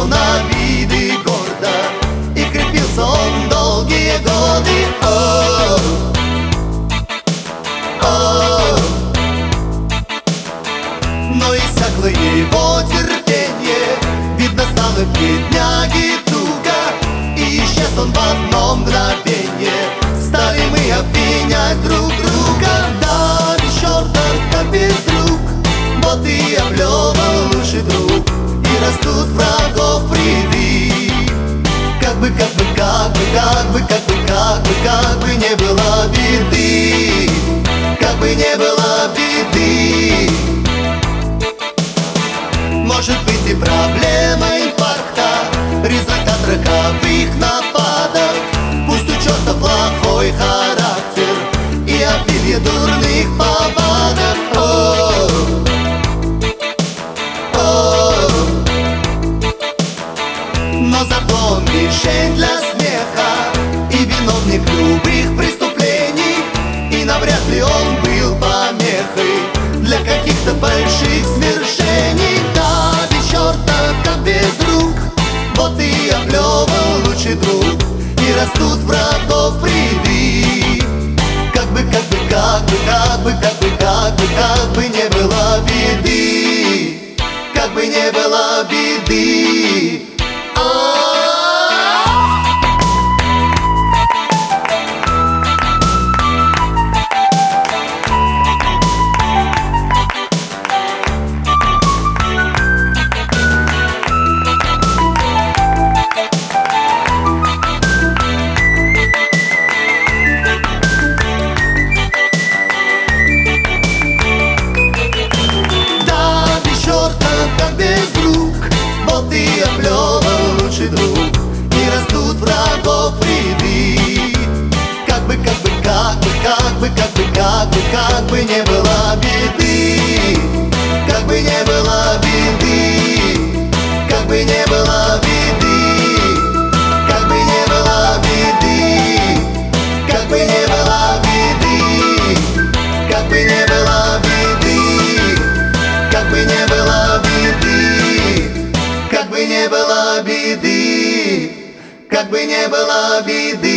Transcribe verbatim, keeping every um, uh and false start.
шел на виды гордо, и крепился он долгие годы. О, о, но иссякло его терпение, видно, стало бедняги туго, и исчез он в одно мгновенье. Стали мы обвинять друг друга. Да, без черта, как без рук, вот и облёвал лучший друг, и растут врагов в ряды. Как бы, как бы, как бы, как бы, как бы, как бы, как бы не было беды, как бы не было беды. Может быть и проблема инфаркта, результат роковых нападок. Пусть у черта плохой характер и обилие дурных повадок. О, о, но зато он мишень для смеха и виновник любых преступлений, и навряд ли он был помехой для каких-то больших свершений. Да, без черта, как без рук, вот и облёвал лучший друг, и растут врагов в ряды. Как бы, как бы, как бы, как бы, как бы, как бы, как бы не было беды, как бы не было беды. И облёвал лучший друг, и растут врагов в ряды. Как бы, как бы, как бы, как бы, как бы, как бы, как бы не было беды, как бы не было беды, как бы не было беды, как бы не было беды, как бы не было беды, как бы не было беды, как бы не было беды, как бы не было беды, как бы не было беды.